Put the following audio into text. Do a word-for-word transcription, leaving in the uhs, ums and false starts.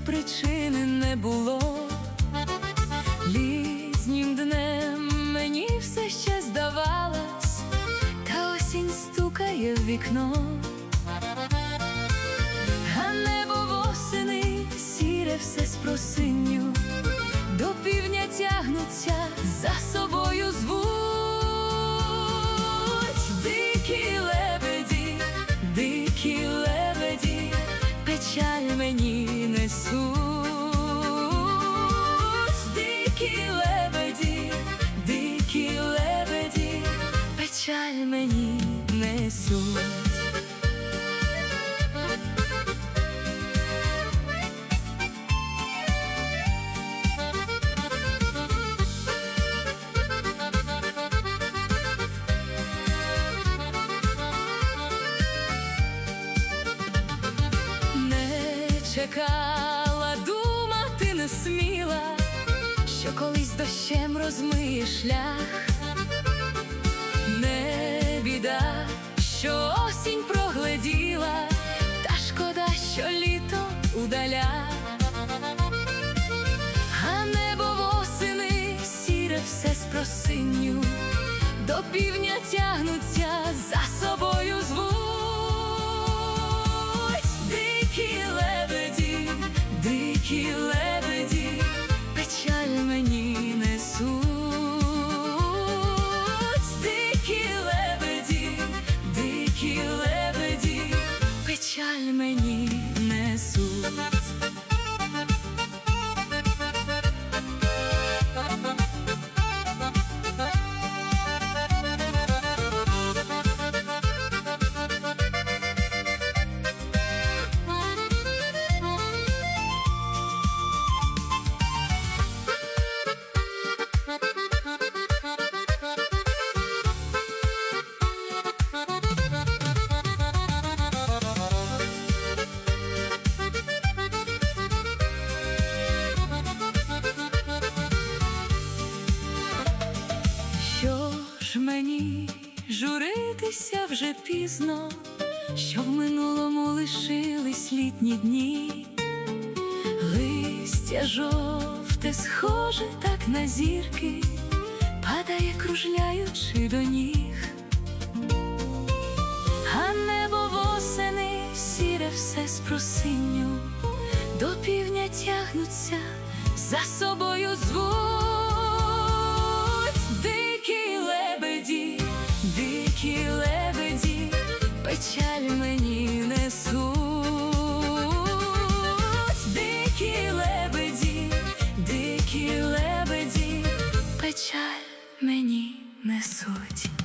причини не було. Літнім днем мені все ще здавалось, та осінь стукає в вікно. А небо восени сіре все з просинню, до півдня тягнуться, за собою звуть. Дикі лебеді, дикі лебеді, печаль мені несуть. Дикі лебеді, дикі лебеді, печаль мені несуть. Чекала, думати не сміла, що колись дощем розмиє шлях. Не біда, що осінь прогледіла, та шкода, що літо удаля. А небо восени сіре все з просинню, до півдня тягнуться, за собою звуть. Дикі лебеді, дикі лебеді, печаль мені несуть. Дикі лебеді, дикі лебеді, печаль мені несуть. Мені журитися вже пізно, що в минулому лишились літні дні. Листя жовте схоже так на зірки, падає, кружляючи до ніг. А небо восени сіре все з просинню, до півдня тягнуться, за собою звуть. Дикі лебеді, печаль мені несуть. Дикі лебеді, дикі лебеді, печаль мені несуть.